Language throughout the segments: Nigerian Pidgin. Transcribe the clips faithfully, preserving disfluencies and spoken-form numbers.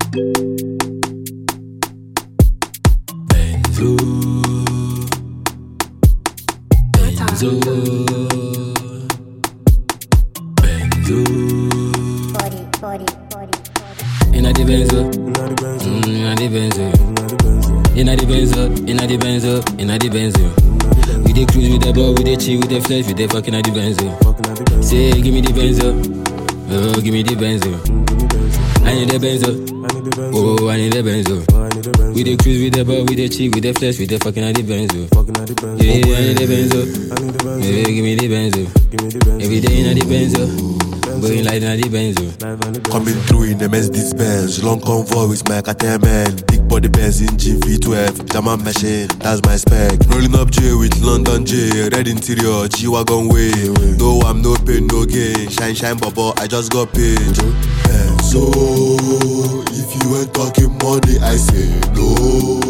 Benzo, Benzo, Benzo. Inna the Benzo, inna the Benzo, inna the Benzo, inna the Benzo, inna the Benzo. We dey cruise with the ball, we dey chill with the flesh, we dey fucking at the Benzo. Say, give me the Benzo, oh, give me the Benzo. I need the Benzo, oh, I need the Benzo. We dey cruise with the ball, we dey chill with the flesh, we dey fucking at the Benzo. Yeah, I need the Benzo, yeah, give me the Benzo. Every day inna the Benzo. Going like na the Benzo. Coming through in the Mercedes Benz, long convoy with my men. Big body Benz in G V twelve, German machine, that's my spec. Rolling up J with London J, red interior, G-Wagon way. No, I'm no pain, no gain. Shine, shine, bubble, I just got paid. And so, if you ain't talking money, I say no.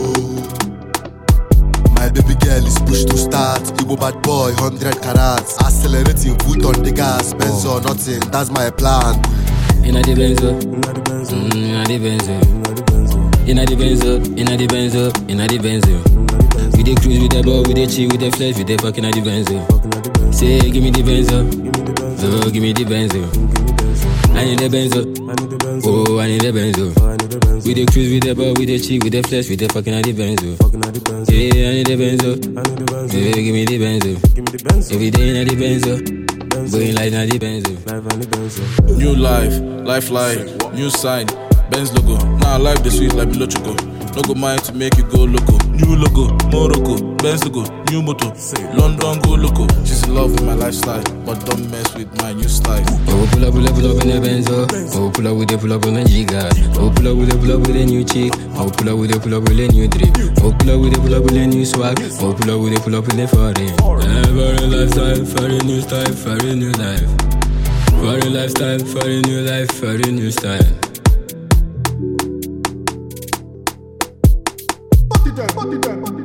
My baby girl is pushed to start. Igbo bad boy, hundred carats. Accelerating, foot on the gas. Benz or nothing, that's my plan. Inna the Benzo, inna the Benzo, inna the Benzo, inna the Benzo, inna the Benzo. We dey cruise with the ball, we dey chill with the flesh, we dey fucking at the Benzo. Say, give me the Benzo, oh, give me the Benzo. I need the Benzo, oh, I need the Benzo. We dey cruise with the ball, we dey chill with the flesh, we dey fucking at the Benzo. Yeah, I need the Benzo, yeah, give me the Benzo. Every day inna the Benzo. Going like na the Benzo. New life, life life, new sign, Benz logo. Now life the sweet like Bilochico. No go mind to make you go loco. New logo, Morocco, Benz logo, new moto. London go loco. She's in love with my lifestyle, but don't mess with my new style. Oh, pull up, pull up, pull up in the Benzo. Oh, pull up with the pull up on the Giga. Oh, pull up with the pull up with a new chick. Oh, pull up with the pull up with a new drip. Oh, pull up with the pull up with a new swag. Oh, pull up with the pull up with the foreign. Foreign lifestyle, foreign new style, foreign new life. Foreign lifestyle, foreign new life, foreign new style. Put it down, put it down, put it down.